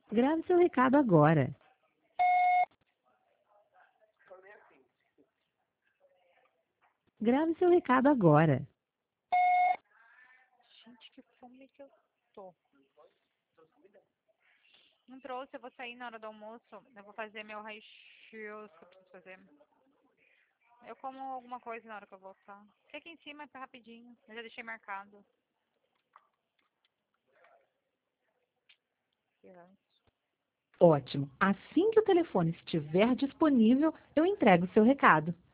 Grave seu recado agora. Grave seu recado agora. Gente, que fome que eu tô. Não trouxe, eu vou sair na hora do almoço. Eu vou fazer meu raio-x que eu preciso fazer. Eu como alguma coisa na hora que eu voltar. Porque aqui em cima é rapidinho. Eu já deixei marcado. Que ranço. Ótimo. Assim que o telefone estiver disponível, eu entrego o seu recado.